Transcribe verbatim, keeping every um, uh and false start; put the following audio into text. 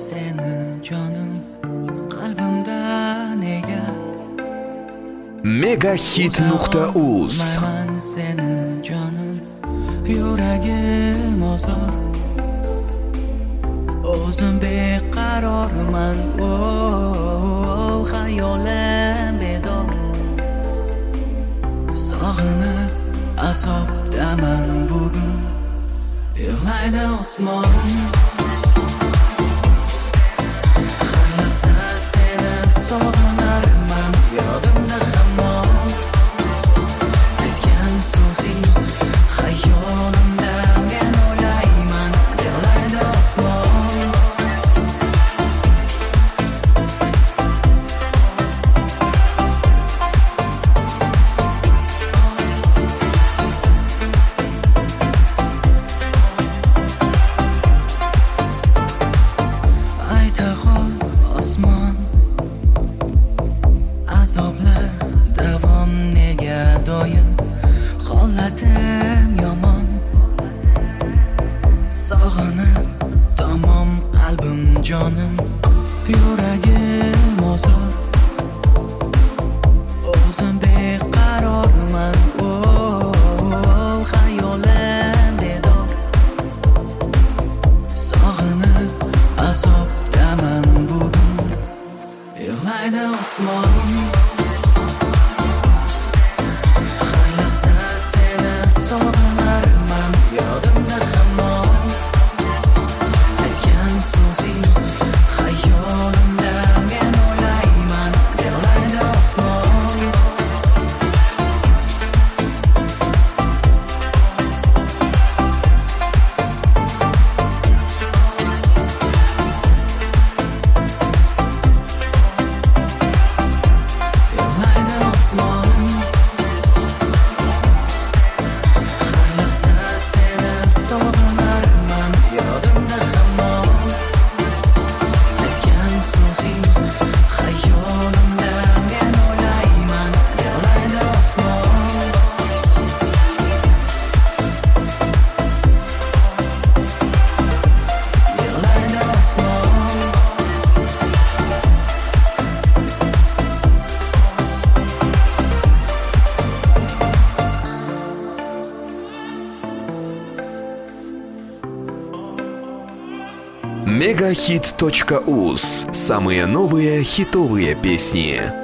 seni jonim qalbimda nega megahit nuqta uz man seni jonim yuragim ozor o'zim beqarorman oh xayolim bedor sog'inib azobdaman bugun yig'laydi osmonim har lahza seni sog'inarman yodimda hamon aytgan so'zing xayolimda men o'ylayman yig'laydi osmonim osmon azoblar davom nega doim holatim yomon sog'inib tamom qalbim jonim yuragim ozor o'zim beqarorman oh xayolim bedor sog'inib azobdaman bugun yig'laydi osmonim har lahza seni sog'inarman yodimda hamon aytgan so'zing xayolimda men o'ylayman yig'laydi osmonim мегахит точка уз. Самые новые хитовые песни.